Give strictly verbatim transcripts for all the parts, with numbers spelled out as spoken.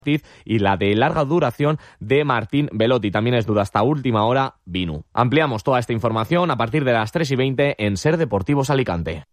y la de larga duración de Martín Belotti. También es duda hasta última hora Binu. Ampliamos toda esta información a partir de las tres y veinte en Ser Deportivos Alicante.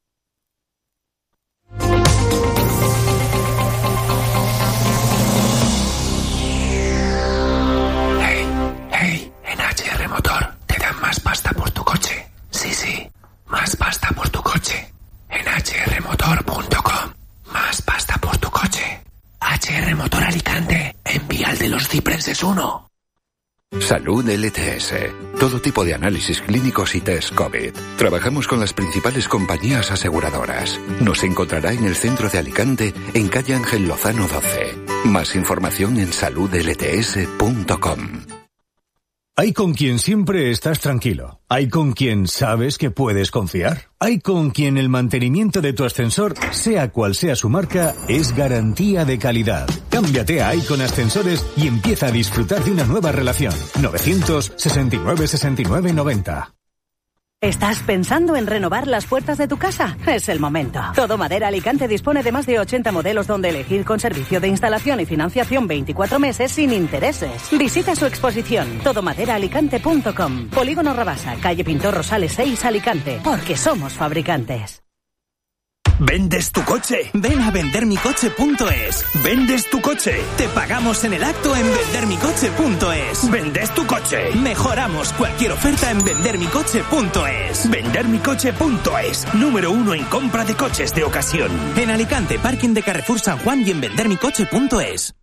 Hey, hey, en H R Motor te dan más pasta por tu coche. Sí, sí, más pasta por tu coche. En h r motor punto com. Más pasta por tu coche. H R Motor Alicante, en Vial de los Cipreses uno. Salud L T S. Todo tipo de análisis clínicos y test COVID. Trabajamos con las principales compañías aseguradoras. Nos encontrará en el centro de Alicante, en calle Ángel Lozano doce. Más información en salud l t s punto com. Hay con quien siempre estás tranquilo. Hay con quien sabes que puedes confiar. Hay con quien el mantenimiento de tu ascensor, sea cual sea su marca, es garantía de calidad. Cámbiate a Icon Ascensores y empieza a disfrutar de una nueva relación. novecientos sesenta y nueve sesenta y nueve noventa. ¿Estás pensando en renovar las puertas de tu casa? Es el momento. Todo Madera Alicante dispone de más de ochenta modelos donde elegir con servicio de instalación y financiación veinticuatro meses sin intereses. Visita su exposición todo madera alicante punto com. Polígono Rabasa, calle Pintor Rosales seis, Alicante. Porque somos fabricantes. ¿Vendes tu coche? Ven a vender mi coche punto es. ¿Vendes tu coche? Te pagamos en el acto en vender mi coche punto es. ¿Vendes tu coche? Mejoramos cualquier oferta en vender mi coche punto es. vender mi coche punto es. Número uno en compra de coches de ocasión. En Alicante, parking de Carrefour San Juan y en vender mi coche punto es.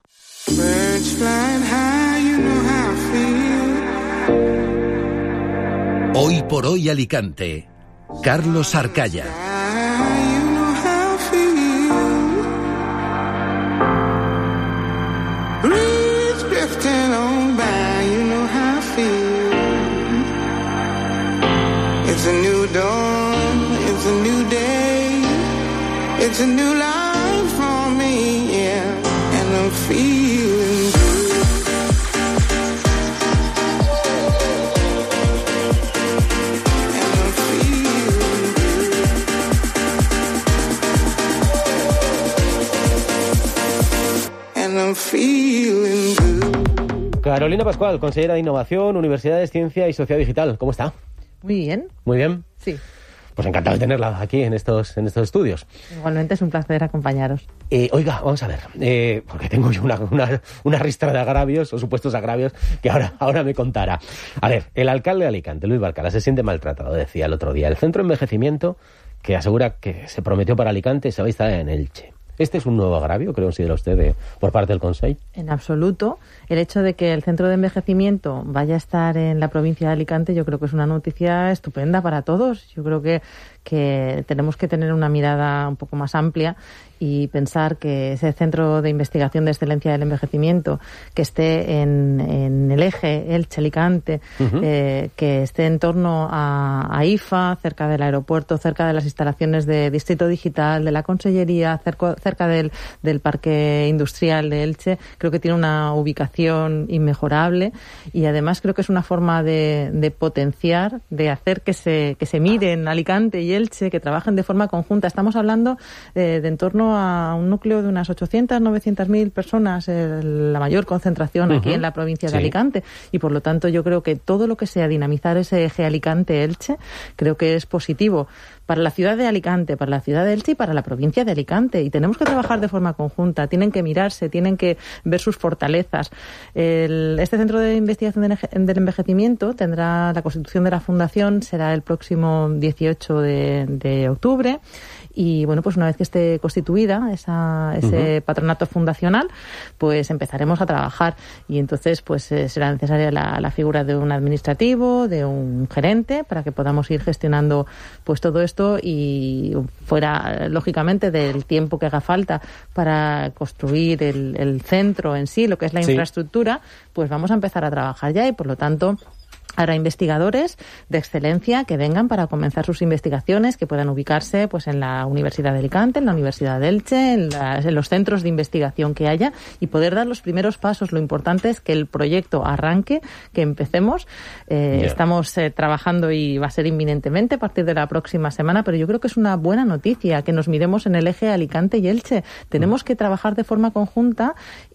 Hoy por hoy Alicante. Carlos Arcaya. It's a new dawn, it's a new day, it's a new life for me, yeah, and I'm feeling good. And I'm feeling good. And I'm feeling good. Carolina Pascual, consejera de Innovación, Universidades, Ciencia y Sociedad Digital. ¿Cómo está? Muy bien. Muy bien. Sí. Pues encantado de tenerla aquí en estos, en estos estudios. Igualmente es un placer acompañaros. Eh, oiga, vamos a ver, eh, porque tengo yo una, una, una ristra de agravios o supuestos agravios que ahora, ahora me contará. A ver, el alcalde de Alicante, Luis Barcala, se siente maltratado, decía el otro día. El centro de envejecimiento que asegura que se prometió para Alicante se va a instalar en Elche. ¿Este es un nuevo agravio, creo, considera usted, de, por parte del Consell? En absoluto. El hecho de que el centro de envejecimiento vaya a estar en la provincia de Alicante, yo creo que es una noticia estupenda para todos. Yo creo que, que tenemos que tener una mirada un poco más amplia y pensar que ese centro de investigación de excelencia del envejecimiento que esté en, en el eje Elche-Alicante, uh-huh. eh, que esté en torno a, a I F A, cerca del aeropuerto, cerca de las instalaciones de Distrito Digital, de la Consellería, cerca, cerca del, del Parque Industrial de Elche, creo que tiene una ubicación inmejorable y además creo que es una forma de, de potenciar, de hacer que se, que se miren Alicante y Elche, que trabajen de forma conjunta. Estamos hablando eh, de en torno a un núcleo de unas ochocientas, novecientas mil personas, eh, la mayor concentración aquí uh-huh. en la provincia de sí. Alicante, y por lo tanto yo creo que todo lo que sea dinamizar ese eje Alicante-Elche creo que es positivo para la ciudad de Alicante, para la ciudad de Elche y para la provincia de Alicante, y tenemos que trabajar de forma conjunta, tienen que mirarse, tienen que ver sus fortalezas. El, este centro de investigación de, del envejecimiento tendrá la constitución de la fundación, será el próximo dieciocho de, de octubre, y bueno, pues una vez que esté constituida esa, ese uh-huh. patronato fundacional, pues empezaremos a trabajar, y entonces pues eh, será necesaria la, la figura de un administrativo, de un gerente, para que podamos ir gestionando pues todo esto, y fuera lógicamente del tiempo que haga falta para construir el, el centro en sí, lo que es la sí. infraestructura, pues vamos a empezar a trabajar ya, y por lo tanto Habrá investigadores de excelencia que vengan para comenzar sus investigaciones, que puedan ubicarse pues en la Universidad de Alicante, en la Universidad de Elche, en, la, en los centros de investigación que haya y poder dar los primeros pasos. Lo importante es que el proyecto arranque, que empecemos. Eh, yeah. Estamos eh, trabajando y va a ser inminentemente a partir de la próxima semana, pero yo creo que es una buena noticia que nos miremos en el eje Alicante y Elche. Tenemos mm. que trabajar de forma conjunta